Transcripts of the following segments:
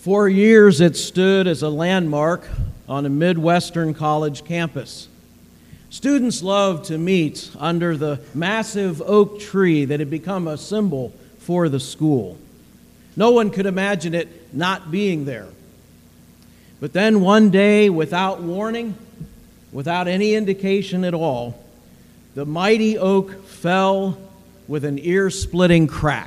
For years it stood as a landmark on a Midwestern college campus. Students loved to meet under the massive oak tree that had become a symbol for the school. No one could imagine it not being there. But then one day, without warning, without any indication at all, the mighty oak fell with an ear-splitting crack.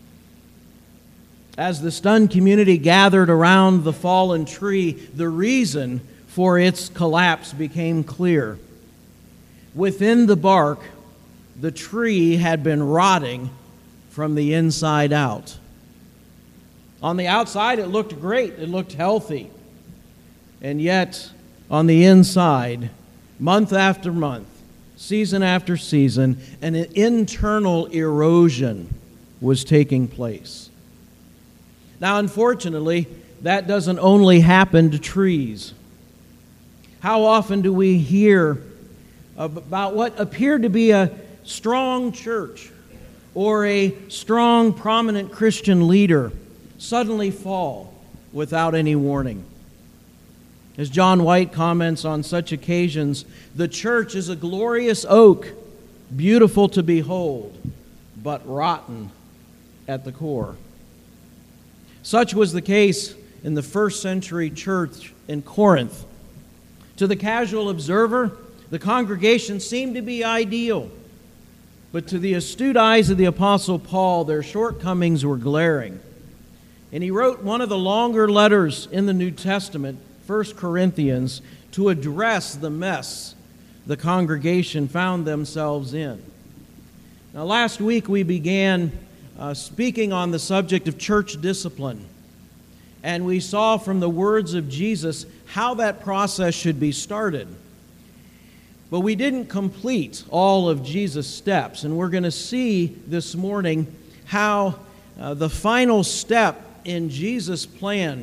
As the stunned community gathered around the fallen tree, the reason for its collapse became clear. Within the bark, the tree had been rotting from the inside out. On the outside, it looked great. It looked healthy. And yet, on the inside, month after month, season after season, an internal erosion was taking place. Now, unfortunately, that doesn't only happen to trees. How often do we hear about what appeared to be a strong church or a strong, prominent Christian leader suddenly fall without any warning? As John White comments on such occasions, the church is a glorious oak, beautiful to behold, but rotten at the core. Such was the case in the first century church in Corinth. To the casual observer, the congregation seemed to be ideal. But to the astute eyes of the Apostle Paul, their shortcomings were glaring. And he wrote one of the longer letters in the New Testament, 1 Corinthians, to address the mess the congregation found themselves in. Now, last week we began speaking on the subject of church discipline. And we saw from the words of Jesus how that process should be started. But we didn't complete all of Jesus' steps. And we're going to see this morning how the final step in Jesus' plan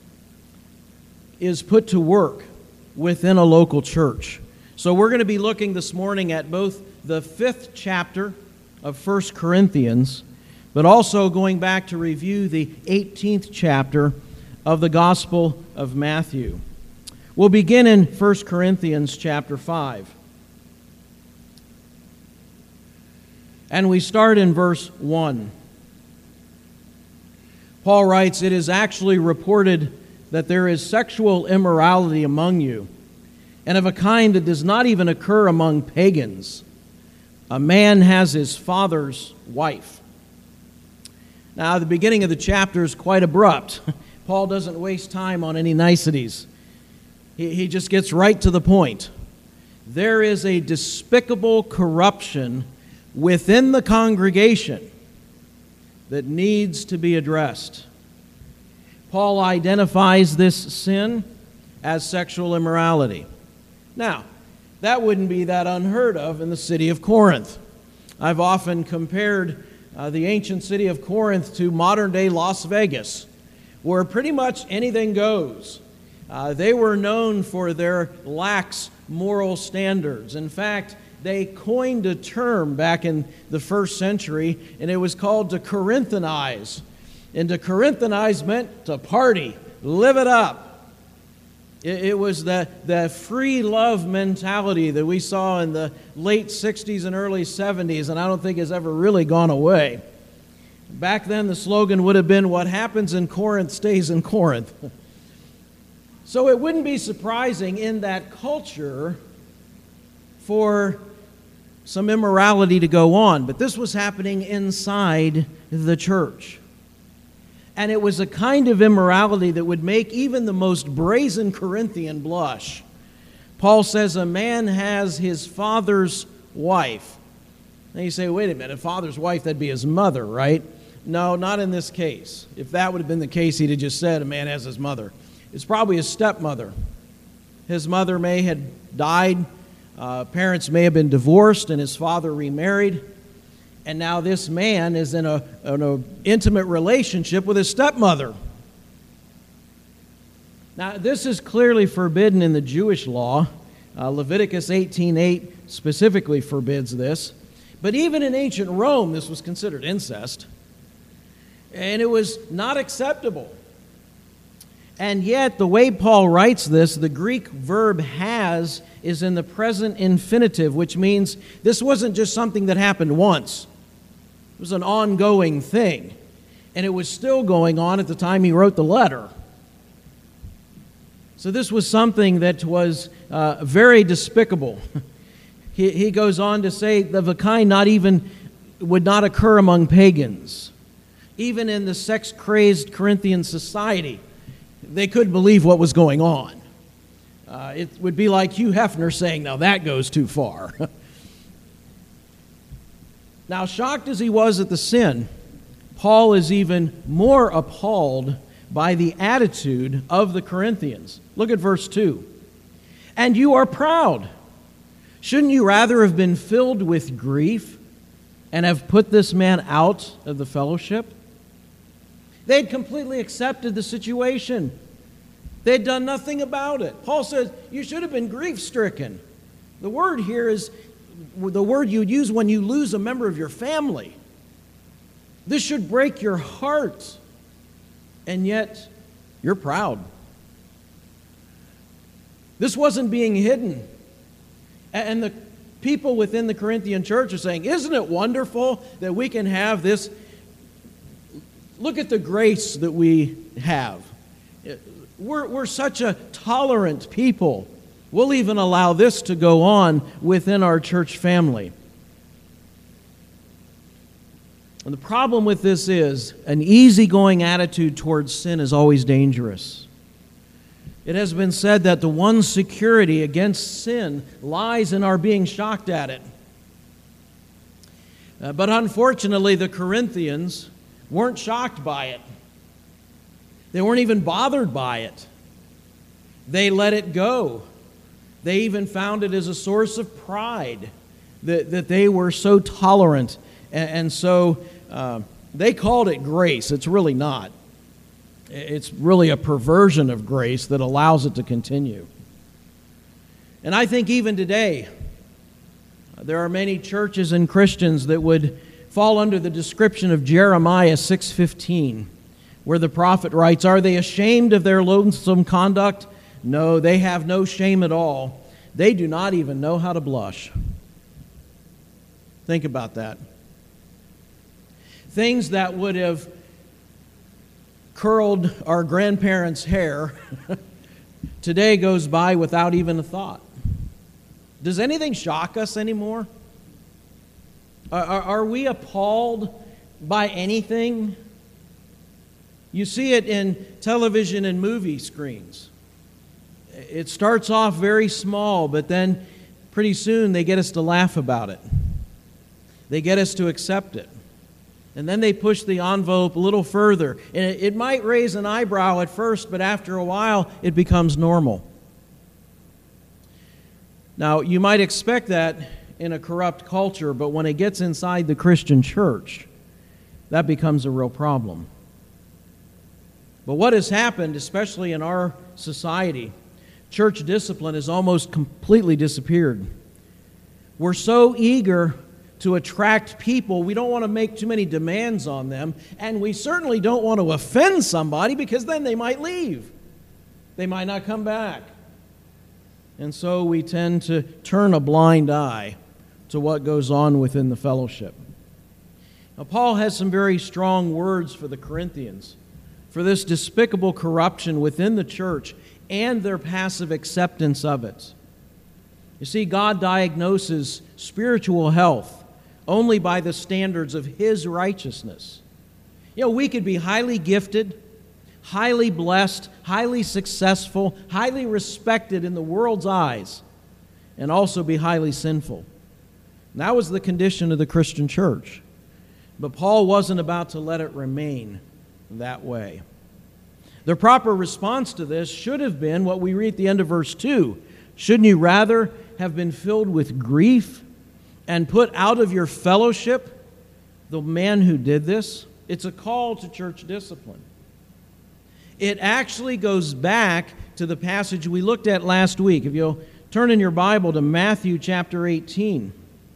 is put to work within a local church. So we're going to be looking this morning at both the 5th chapter of 1 Corinthians, but also going back to review the 18th chapter of the Gospel of Matthew. We'll begin in 1 Corinthians chapter 5. And we start in verse 1. Paul writes, "It is actually reported that there is sexual immorality among you, and of a kind that does not even occur among pagans. A man has his father's wife." Now, the beginning of the chapter is quite abrupt. Paul doesn't waste time on any niceties. He just gets right to the point. There is a despicable corruption within the congregation that needs to be addressed. Paul identifies this sin as sexual immorality. Now, that wouldn't be that unheard of in the city of Corinth. I've often compared the ancient city of Corinth to modern-day Las Vegas, where pretty much anything goes. They were known for their lax moral standards. In fact, they coined a term back in the first century, and it was called to Corinthanize. And to Corinthanize meant to party, live it up. It was the free love mentality that we saw in the late 60s and early 70s, and I don't think has ever really gone away. Back then, the slogan would have been, "What happens in Corinth stays in Corinth." So it wouldn't be surprising in that culture for some immorality to go on. But this was happening inside the church. And it was a kind of immorality that would make even the most brazen Corinthian blush. Paul says a man has his father's wife. Now you say, wait a minute, father's wife, that'd be his mother, right? No, not in this case. If that would have been the case, he'd have just said a man has his mother. It's probably his stepmother. His mother may have died. Parents may have been divorced and his father remarried. And now this man is in an intimate relationship with his stepmother. Now, this is clearly forbidden in the Jewish law. Leviticus 18:8 specifically forbids this. But even in ancient Rome, this was considered incest. And it was not acceptable. And yet, the way Paul writes this, the Greek verb has is in the present infinitive, which means this wasn't just something that happened once. It was an ongoing thing. And it was still going on at the time he wrote the letter. So this was something that was very despicable. He goes on to say of a kind would not occur among pagans. Even in the sex-crazed Corinthian society, they couldn't believe what was going on. It would be like Hugh Hefner saying, now that goes too far. Now, shocked as he was at the sin, Paul is even more appalled by the attitude of the Corinthians. Look at verse 2. And you are proud. Shouldn't you rather have been filled with grief and have put this man out of the fellowship? They had completely accepted the situation. They had done nothing about it. Paul says, you should have been grief-stricken. The word here is the word you'd use when you lose a member of your family. This should break your heart. And yet, you're proud. This wasn't being hidden. And the people within the Corinthian church are saying, isn't it wonderful that we can have this? Look at the grace that we have. We're such a tolerant people. We'll even allow this to go on within our church family. And the problem with this is an easygoing attitude towards sin is always dangerous. It has been said that the one security against sin lies in our being shocked at it. But unfortunately, the Corinthians weren't shocked by it. They weren't even bothered by it. They let it go. They even found it as a source of pride that they were so tolerant. And so they called it grace. It's really not. It's really a perversion of grace that allows it to continue. And I think even today, there are many churches and Christians that would fall under the description of Jeremiah 6:15, where the prophet writes, are they ashamed of their loathsome conduct? No, they have no shame at all. They do not even know how to blush. Think about that. Things that would have curled our grandparents' hair today goes by without even a thought. Does anything shock us anymore? Are we appalled by anything? You see it in television and movie screens. It starts off very small, but then pretty soon they get us to laugh about it. They get us to accept it. And then they push the envelope a little further. And it might raise an eyebrow at first, but after a while, it becomes normal. Now, you might expect that in a corrupt culture, but when it gets inside the Christian church, that becomes a real problem. But what has happened, especially in our society, church discipline has almost completely disappeared. We're so eager to attract people, we don't want to make too many demands on them, and we certainly don't want to offend somebody because then they might leave. They might not come back. And so we tend to turn a blind eye to what goes on within the fellowship. Now, Paul has some very strong words for the Corinthians, for this despicable corruption within the church and their passive acceptance of it. You see, God diagnoses spiritual health only by the standards of His righteousness. You know, we could be highly gifted, highly blessed, highly successful, highly respected in the world's eyes, and also be highly sinful. And that was the condition of the Christian church. But Paul wasn't about to let it remain that way. The proper response to this should have been what we read at the end of verse 2. Shouldn't you rather have been filled with grief and put out of your fellowship the man who did this? It's a call to church discipline. It actually goes back to the passage we looked at last week. If you'll turn in your Bible to Matthew chapter 18.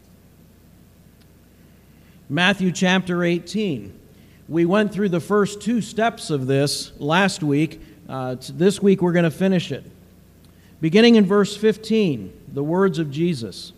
Matthew chapter 18. We went through the first two steps of this last week This week we're going to finish it. Beginning in verse 15, the words of Jesus.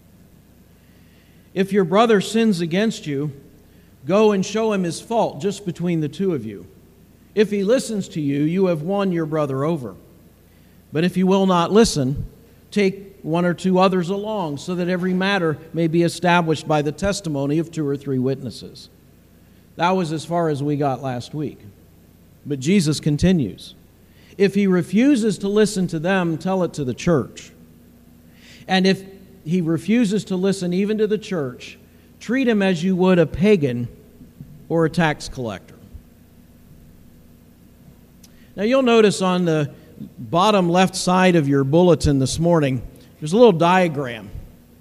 If your brother sins against you, go and show him his fault just between the two of you. If he listens to you, you have won your brother over. But if he will not listen, take one or two others along, so that every matter may be established by the testimony of 2 or 3 witnesses. That was as far as we got last week. But Jesus continues. If he refuses to listen to them, tell it to the church. And if he refuses to listen even to the church, treat him as you would a pagan or a tax collector. Now you'll notice on the bottom left side of your bulletin this morning, there's a little diagram.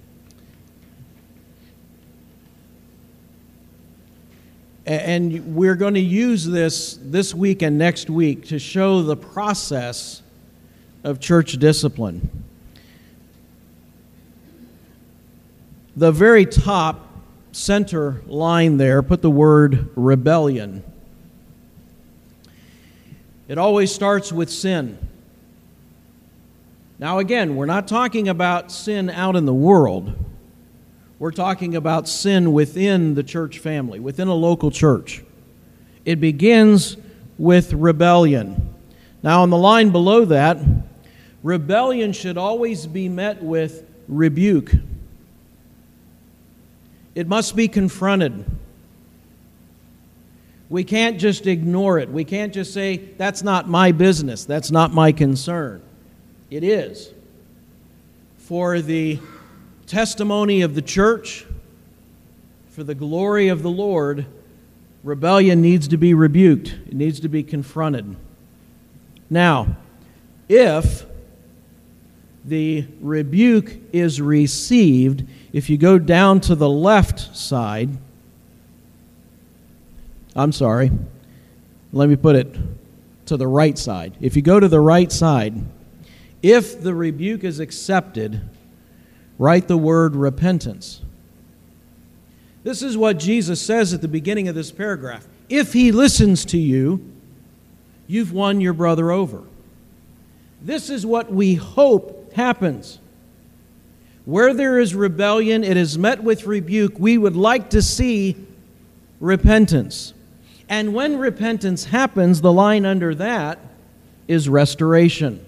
And we're going to use this week and next week to show the process of church discipline. The very top center line there, put the word rebellion. It always starts with sin. Now again, we're not talking about sin out in the world. We're talking about sin within the church family, within a local church. It begins with rebellion. Now on the line below that, rebellion should always be met with rebuke. It must be confronted. We can't just ignore it. We can't just say, that's not my business, that's not my concern. It is. For the testimony of the church, for the glory of the Lord, rebellion needs to be rebuked. It needs to be confronted. Now, if the rebuke is received, if you go down to the left side, let me put it to the right side. If you go to the right side, if the rebuke is accepted, write the word repentance. This is what Jesus says at the beginning of this paragraph. If he listens to you, you've won your brother over. This is what we hope happens. Where there is rebellion, it is met with rebuke. We would like to see repentance. And when repentance happens, the line under that is restoration.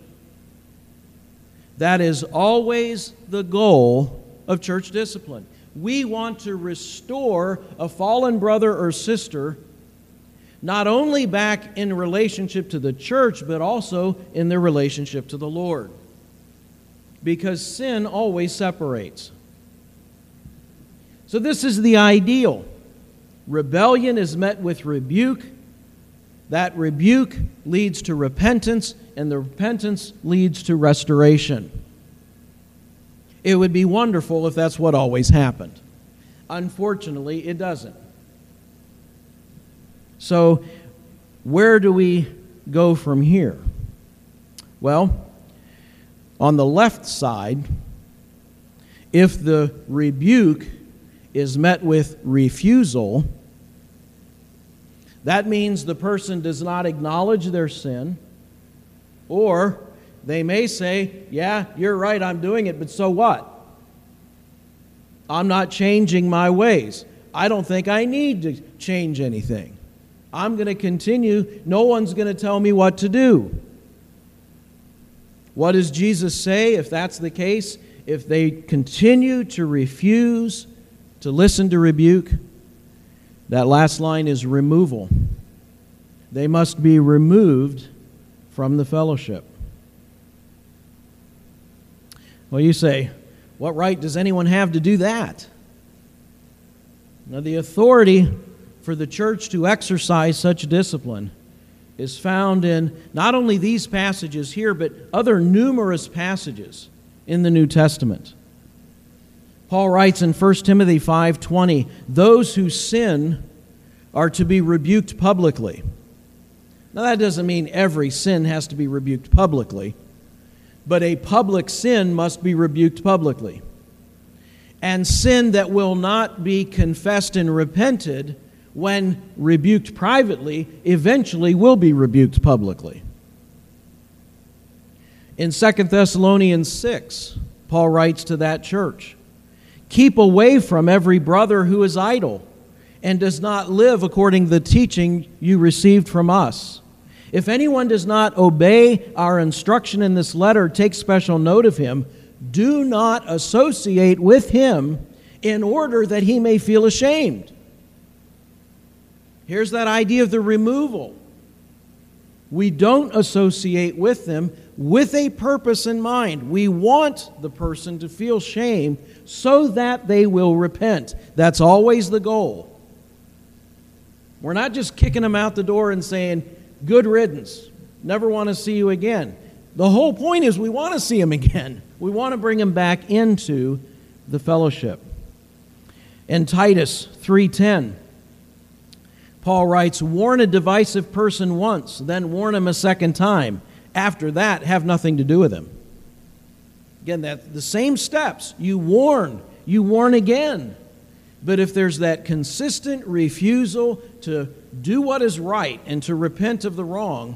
That is always the goal of church discipline. We want to restore a fallen brother or sister not only back in relationship to the church, but also in their relationship to the Lord. Because sin always separates. So this is the ideal. Rebellion is met with rebuke. That rebuke leads to repentance, and the repentance leads to restoration. It would be wonderful if that's what always happened. Unfortunately, it doesn't. So, where do we go from here? Well, on the left side, if the rebuke is met with refusal, that means the person does not acknowledge their sin, or they may say, yeah, you're right, I'm doing it, but so what? I'm not changing my ways. I don't think I need to change anything. I'm going to continue. No one's going to tell me what to do. What does Jesus say if that's the case? If they continue to refuse to listen to rebuke, that last line is removal. They must be removed from the fellowship. Well, you say, what right does anyone have to do that? Now, the authority for the church to exercise such discipline is found in not only these passages here, but other numerous passages in the New Testament. Paul writes in 1 Timothy 5:20, those who sin are to be rebuked publicly. Now, that doesn't mean every sin has to be rebuked publicly, but a public sin must be rebuked publicly. And sin that will not be confessed and repented when rebuked privately eventually will be rebuked publicly. In 2 Thessalonians 6, Paul writes to that church, "Keep away from every brother who is idle and does not live according to the teaching you received from us. If anyone does not obey our instruction in this letter, take special note of him. Do not associate with him in order that he may feel ashamed." Here's that idea of the removal. We don't associate with them with a purpose in mind. We want the person to feel shame so that they will repent. That's always the goal. We're not just kicking them out the door and saying, "Good riddance, never want to see you again." The whole point is we want to see them again. We want to bring them back into the fellowship. In Titus 3:10, Paul writes, "Warn a divisive person once, then warn him a second time. After that, have nothing to do with him." Again, that's the same steps. You warn again. But if there's that consistent refusal to do what is right and to repent of the wrong,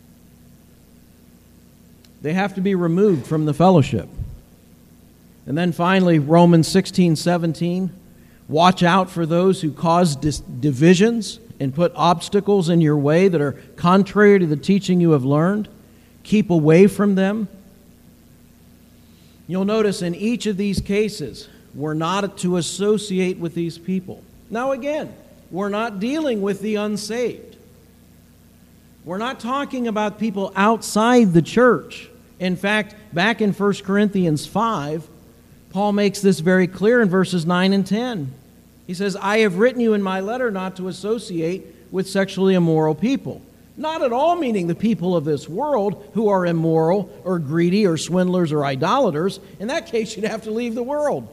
they have to be removed from the fellowship. And then finally, Romans 16:17, "Watch out for those who cause divisions and put obstacles in your way that are contrary to the teaching you have learned. Keep away from them." You'll notice in each of these cases, we're not to associate with these people. Now again, we're not dealing with the unsaved. We're not talking about people outside the church. In fact, back in 1 Corinthians 5, Paul makes this very clear in verses 9 and 10. He says, "I have written you in my letter not to associate with sexually immoral people." Not at all meaning the people of this world who are immoral or greedy or swindlers or idolaters. In that case, you'd have to leave the world.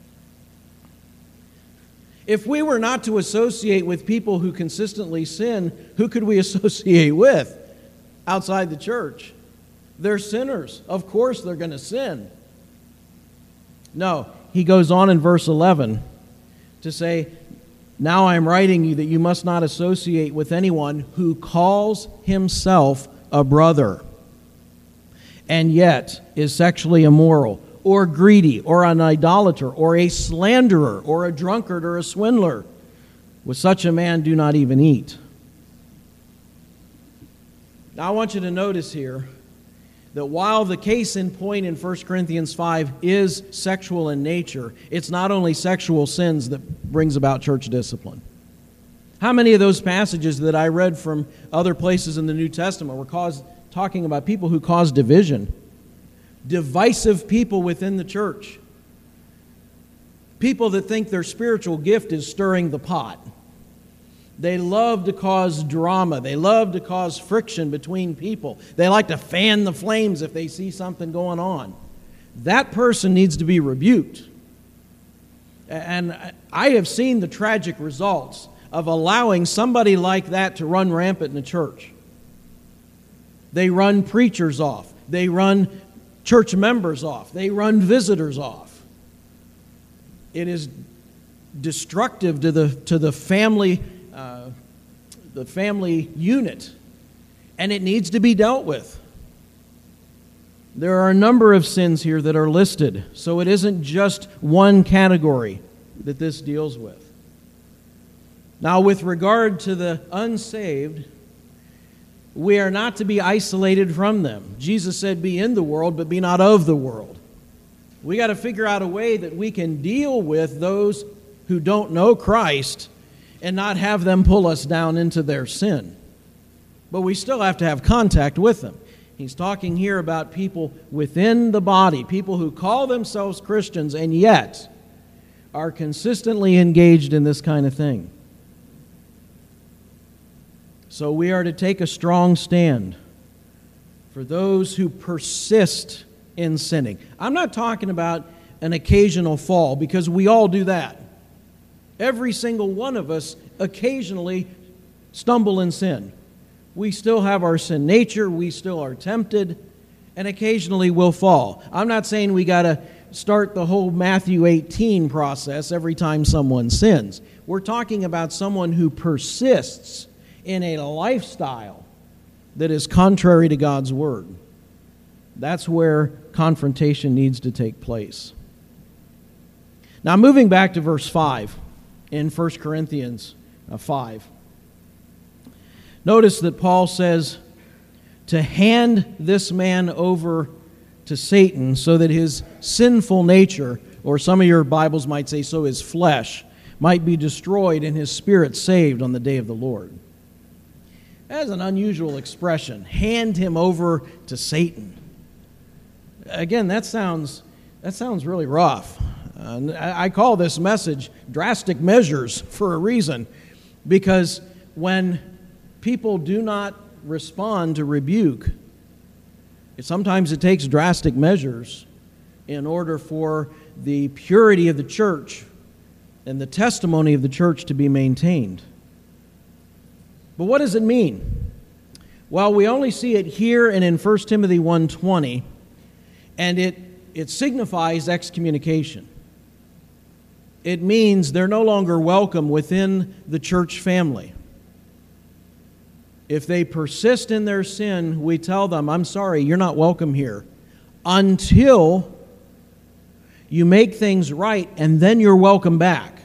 If we were not to associate with people who consistently sin, who could we associate with outside the church? They're sinners. Of course they're going to sin. No, he goes on in verse 11 to say, "Now I am writing you that you must not associate with anyone who calls himself a brother and yet is sexually immoral, or greedy, or an idolater, or a slanderer, or a drunkard, or a swindler. With such a man do not even eat." Now I want you to notice here that while the case in point in 1 Corinthians 5 is sexual in nature, it's not only sexual sins that brings about church discipline. How many of those passages that I read from other places in the New Testament were talking about people who cause division? Divisive people within the church. People that think their spiritual gift is stirring the pot. They love to cause drama. They love to cause friction between people. They like to fan the flames if they see something going on. That person needs to be rebuked. And I have seen the tragic results of allowing somebody like that to run rampant in the church. They run preachers off. They run church members off. They run visitors off. It is destructive to the family unit, and it needs to be dealt with. There are a number of sins here that are listed, so it isn't just one category that this deals with. Now, with regard to the unsaved, we are not to be isolated from them. Jesus said, "Be in the world, but be not of the world." We got to figure out a way that we can deal with those who don't know Christ and not have them pull us down into their sin. But we still have to have contact with them. He's talking here about people within the body, people who call themselves Christians and yet are consistently engaged in this kind of thing. So we are to take a strong stand for those who persist in sinning. I'm not talking about an occasional fall, because we all do that. Every single one of us occasionally stumble in sin. We still have our sin nature, we still are tempted, and occasionally we'll fall. I'm not saying we got to start the whole Matthew 18 process every time someone sins. We're talking about someone who persists in a lifestyle that is contrary to God's Word. That's where confrontation needs to take place. Now, moving back to verse 5 in 1 Corinthians 5. Notice that Paul says to hand this man over to Satan so that his sinful nature, or some of your Bibles might say so his flesh, might be destroyed and his spirit saved on the day of the Lord. That is an unusual expression. Hand him over to Satan. Again, that sounds really rough. I call this message drastic measures for a reason, because when people do not respond to rebuke, sometimes it takes drastic measures in order for the purity of the church and the testimony of the church to be maintained. But what does it mean? Well, we only see it here and in 1 Timothy 1:20, and it signifies excommunication. It means they're no longer welcome within the church family. If they persist in their sin, we tell them, I'm sorry, you're not welcome here until you make things right, and then you're welcome back.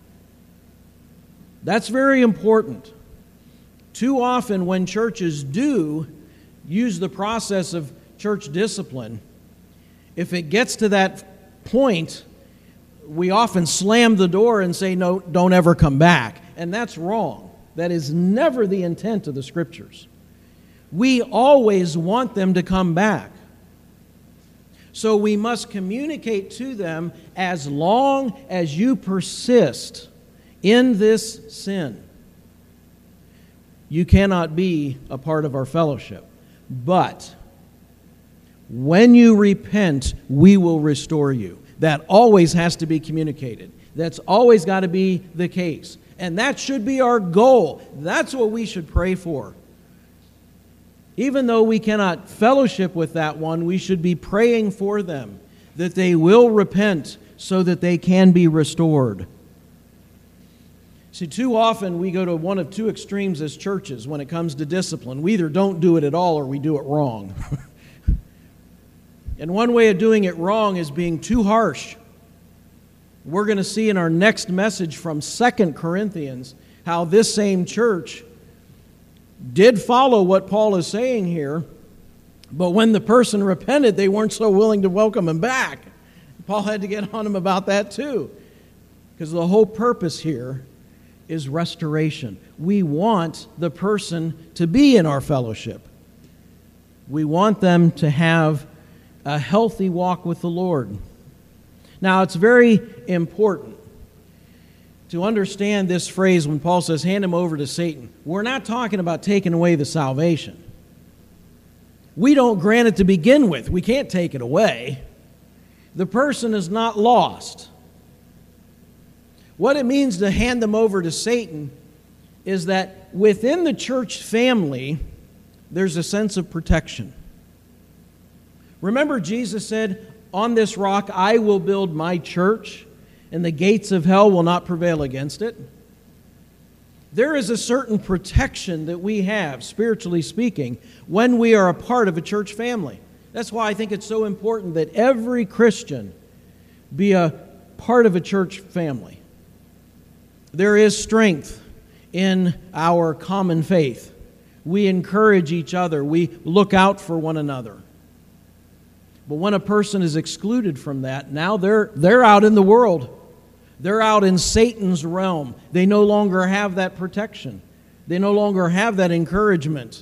That's very important. Too often when churches do use the process of church discipline, if it gets to that point, we often slam the door and say, no, don't ever come back. And that's wrong. That is never the intent of the Scriptures. We always want them to come back. So we must communicate to them, as long as you persist in this sin, you cannot be a part of our fellowship. But when you repent, we will restore you. That always has to be communicated. That's always got to be the case. And that should be our goal. That's what we should pray for. Even though we cannot fellowship with that one, we should be praying for them, that they will repent so that they can be restored. See, too often we go to one of two extremes as churches when it comes to discipline. We either don't do it at all or we do it wrong. And one way of doing it wrong is being too harsh. We're going to see in our next message from 2 Corinthians how this same church did follow what Paul is saying here, but when the person repented, they weren't so willing to welcome him back. Paul had to get on him about that too, because the whole purpose here is restoration. We want the person to be in our fellowship. We want them to have a healthy walk with the Lord. Now, it's very important to understand this phrase when Paul says, hand him over to Satan. We're not talking about taking away the salvation. We don't grant it to begin with. We can't take it away. The person is not lost. What it means to hand them over to Satan is that within the church family, there's a sense of protection. Remember, Jesus said, on this rock I will build my church, and the gates of hell will not prevail against it. There is a certain protection that we have, spiritually speaking, when we are a part of a church family. That's why I think it's so important that every Christian be a part of a church family. There is strength in our common faith. We encourage each other. We look out for one another. But when a person is excluded from that, now they're out in the world. They're out in Satan's realm. They no longer have that protection. They no longer have that encouragement.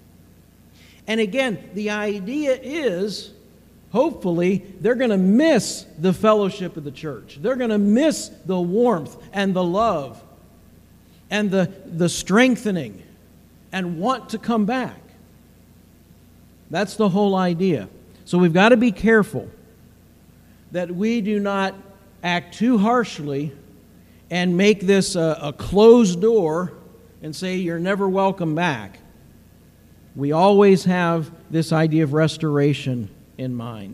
And again, the idea is, hopefully, they're going to miss the fellowship of the church. They're going to miss the warmth and the love and the strengthening and want to come back. That's the whole idea. So we've got to be careful that we do not act too harshly and make this a closed door and say you're never welcome back. We always have this idea of restoration in mind.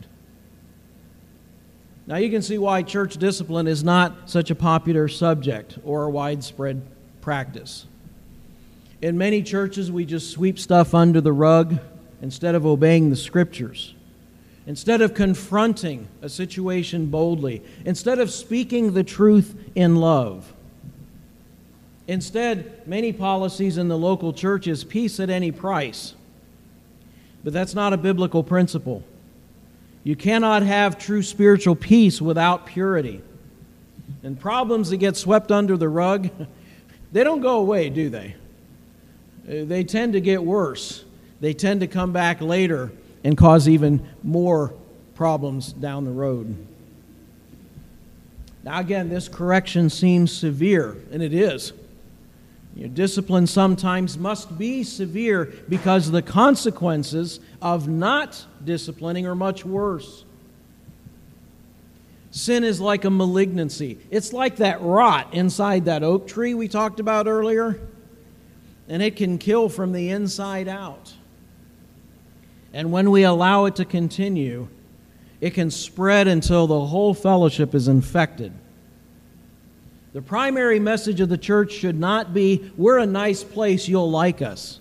Now you can see why church discipline is not such a popular subject or a widespread practice. In many churches, we just sweep stuff under the rug instead of obeying the Scriptures. instead of confronting a situation boldly, instead of speaking the truth in love. Instead, many policies in the local church is peace at any price. But that's not a biblical principle. You cannot have true spiritual peace without purity. And problems that get swept under the rug, they don't go away, do they? They tend to get worse. They tend to come back later and cause even more problems down the road. Now again, this correction seems severe, and it is. Discipline sometimes must be severe because the consequences of not disciplining are much worse. Sin is like a malignancy. It's like that rot inside that oak tree we talked about earlier, and it can kill from the inside out. And when we allow it to continue, it can spread until the whole fellowship is infected. The primary message of the church should not be, we're a nice place, you'll like us.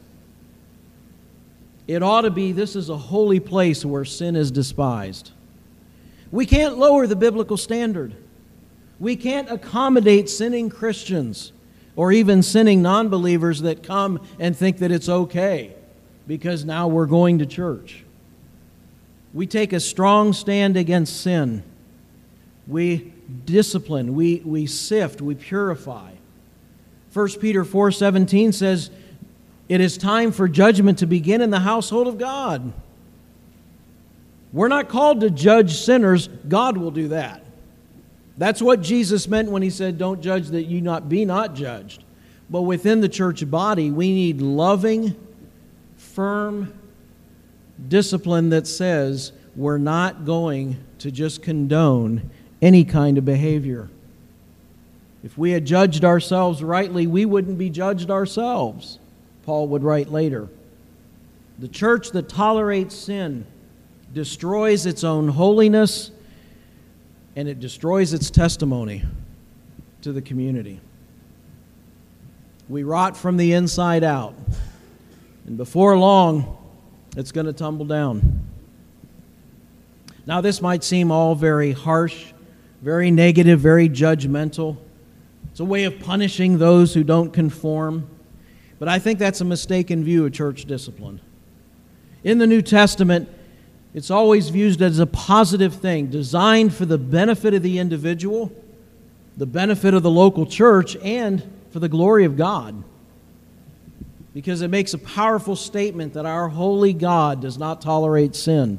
It ought to be, this is a holy place where sin is despised. We can't lower the biblical standard. We can't accommodate sinning Christians or even sinning non-believers that come and think that it's okay because now we're going to church. We take a strong stand against sin. We discipline, we sift, we purify. 1 Peter 4:17 says, it is time for judgment to begin in the household of God. We're not called to judge sinners. God will do that. That's what Jesus meant when he said, don't judge that you be not judged. But within the church body, we need loving, firm discipline that says we're not going to just condone any kind of behavior. If we had judged ourselves rightly, we wouldn't be judged ourselves, Paul would write later. The church that tolerates sin destroys its own holiness, and it destroys its testimony to the community. We rot from the inside out, and before long, it's going to tumble down. Now, this might seem all very harsh, very negative, very judgmental. It's a way of punishing those who don't conform. But I think that's a mistaken view of church discipline. In the New Testament, it's always viewed as a positive thing, designed for the benefit of the individual, the benefit of the local church, and for the glory of God. Because it makes a powerful statement that our holy God does not tolerate sin.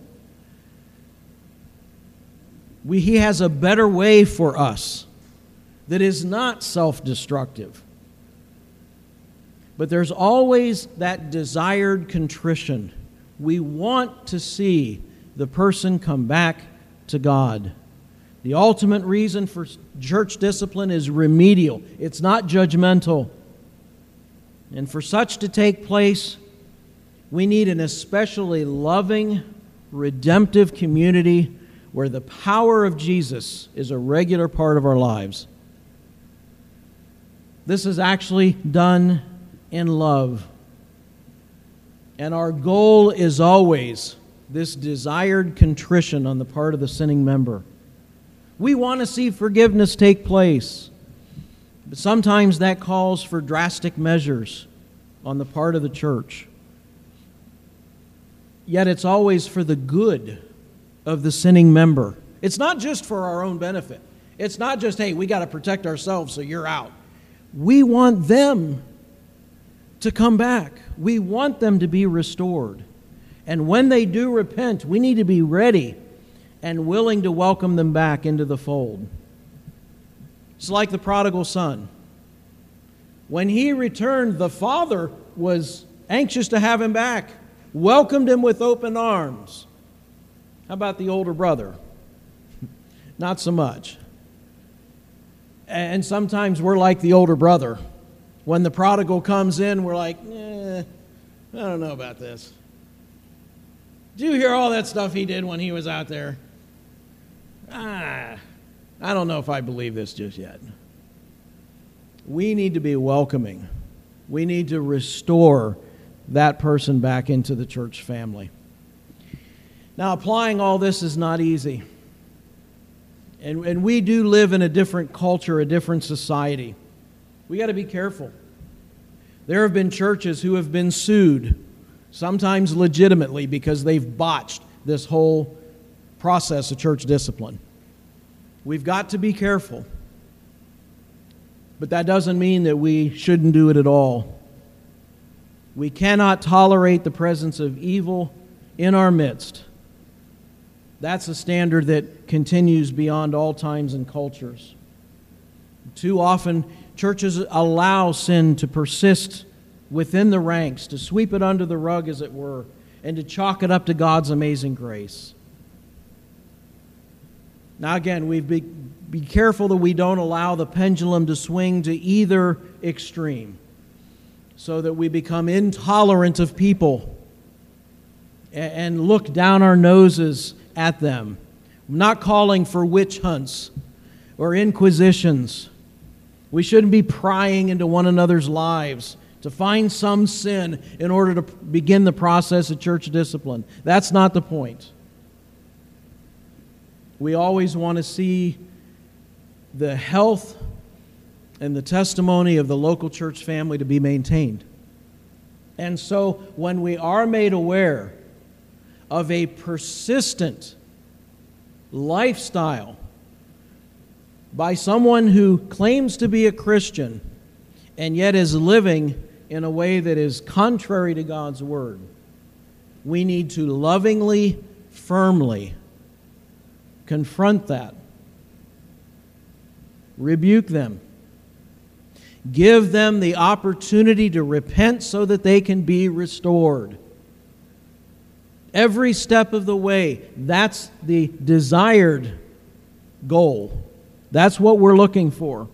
He has a better way for us that is not self-destructive. But there's always that desired contrition. We want to see the person come back to God. The ultimate reason for church discipline is remedial. It's not judgmental. And for such to take place, we need an especially loving, redemptive community where the power of Jesus is a regular part of our lives. This is actually done in love. And our goal is always this desired contrition on the part of the sinning member. We want to see forgiveness take place, but sometimes that calls for drastic measures on the part of the church. Yet it's always for the good of the sinning member. It's not just for our own benefit. It's not just, hey, we got to protect ourselves so you're out. We want them to come back. We want them to be restored. And when they do repent, we need to be ready and willing to welcome them back into the fold. It's like the prodigal son. When he returned, the father was anxious to have him back, welcomed him with open arms. How about the older brother? Not so much. And sometimes we're like the older brother. When the prodigal comes in, we're like, I don't know about this. Did you hear all that stuff he did when he was out there? I don't know if I believe this just yet. We need to be welcoming. We need to restore that person back into the church family. Now, applying all this is not easy. And we do live in a different culture, a different society. We got to be careful. There have been churches who have been sued, sometimes legitimately, because they've botched this whole process of church discipline. We've got to be careful. But that doesn't mean that we shouldn't do it at all. We cannot tolerate the presence of evil in our midst. That's a standard that continues beyond all times and cultures. Too often, churches allow sin to persist within the ranks, to sweep it under the rug, as it were, and to chalk it up to God's amazing grace. Now again, we be careful that we don't allow the pendulum to swing to either extreme, so that we become intolerant of people and look down our noses at them. I'm not calling for witch hunts or inquisitions. We shouldn't be prying into one another's lives to find some sin in order to begin the process of church discipline. That's not the point. We always want to see the health and the testimony of the local church family to be maintained. And so when we are made aware of a persistent lifestyle by someone who claims to be a Christian and yet is living in a way that is contrary to God's Word, we need to lovingly, firmly confront that. Rebuke them. Give them the opportunity to repent so that they can be restored. Every step of the way, that's the desired goal. That's what we're looking for.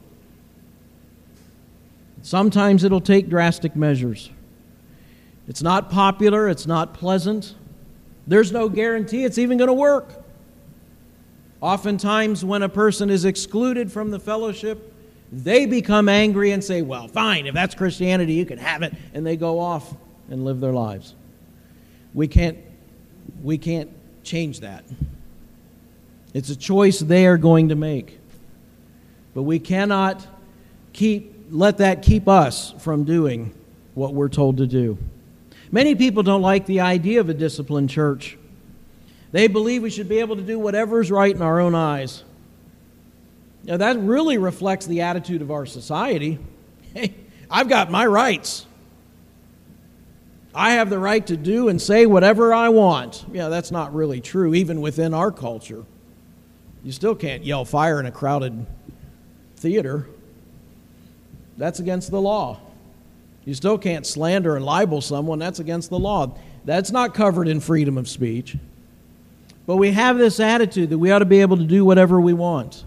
Sometimes it'll take drastic measures. It's not popular, it's not pleasant. There's no guarantee it's even going to work. Oftentimes when a person is excluded from the fellowship, they become angry and say, well, fine, if that's Christianity, you can have it. And they go off and live their lives. We can't change that. It's a choice they are going to make. But we cannot let that keep us from doing what we're told to do. Many people don't like the idea of a disciplined church. They believe we should be able to do whatever is right in our own eyes. Now, that really reflects the attitude of our society. Hey, I've got my rights. I have the right to do and say whatever I want. Yeah, that's not really true, even within our culture. You still can't yell fire in a crowded theater. That's against the law. You still can't slander and libel someone. That's against the law. That's not covered in freedom of speech. But we have this attitude that we ought to be able to do whatever we want.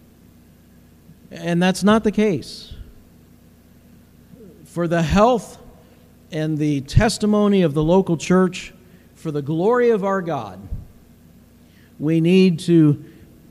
And that's not the case. For the health and the testimony of the local church, for the glory of our God, we need to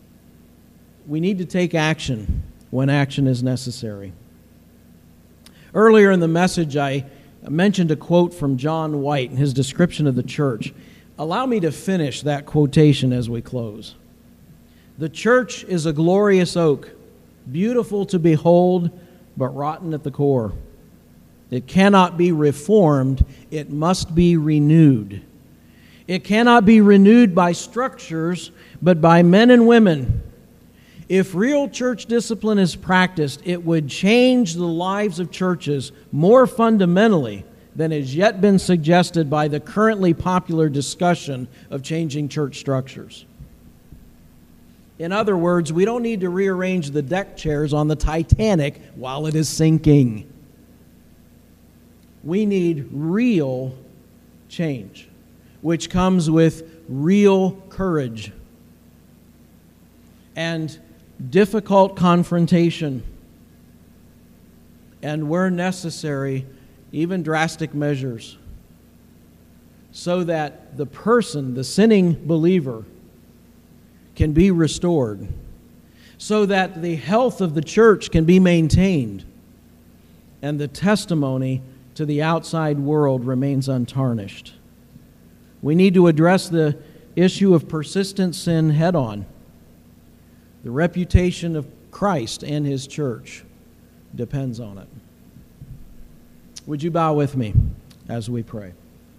take action when action is necessary. Earlier in the message, I mentioned a quote from John White in his description of the church. Allow me to finish that quotation as we close. The church is a glorious oak, beautiful to behold, but rotten at the core. It cannot be reformed, it must be renewed. It cannot be renewed by structures, but by men and women. If real church discipline is practiced, it would change the lives of churches more fundamentally than has yet been suggested by the currently popular discussion of changing church structures. In other words, we don't need to rearrange the deck chairs on the Titanic while it is sinking. We need real change, which comes with real courage and difficult confrontation, and where necessary, even drastic measures, so that the person, the sinning believer, can be restored, so that the health of the church can be maintained, and the testimony to the outside world remains untarnished. We need to address the issue of persistent sin head on. The reputation of Christ and His church depends on it. Would you bow with me as we pray?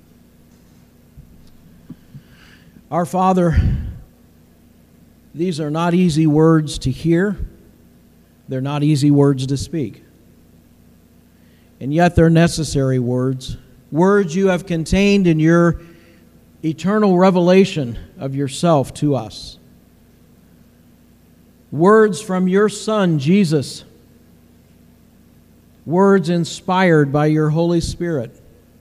Our Father, these are not easy words to hear. They're not easy words to speak. And yet they're necessary words. Words you have contained in your eternal revelation of yourself to us. Words from your Son, Jesus. Words inspired by your Holy Spirit.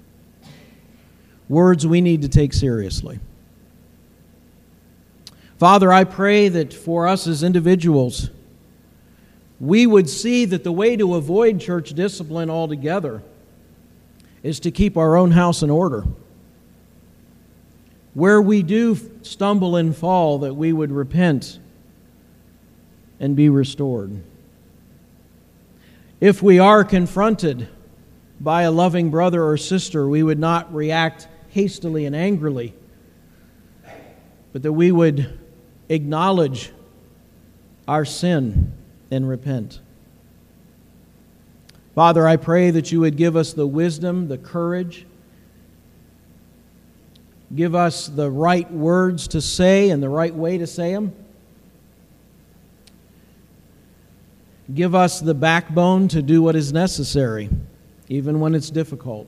Words we need to take seriously. Father, I pray that for us as individuals, we would see that the way to avoid church discipline altogether is to keep our own house in order. Where we do stumble and fall, that we would repent and be restored. If we are confronted by a loving brother or sister, we would not react hastily and angrily, but that we would acknowledge our sin and repent. Father, I pray that you would give us the wisdom, the courage, give us the right words to say and the right way to say them. Give us the backbone to do what is necessary, even when it's difficult,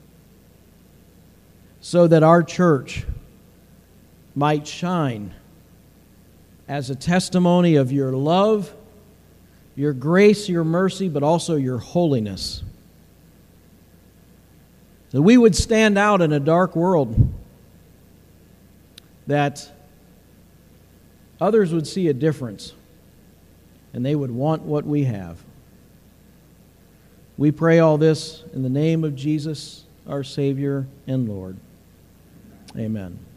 so that our church might shine as a testimony of your love, your grace, your mercy, but also your holiness. That we would stand out in a dark world, that others would see a difference, and they would want what we have. We pray all this in the name of Jesus, our Savior and Lord. Amen.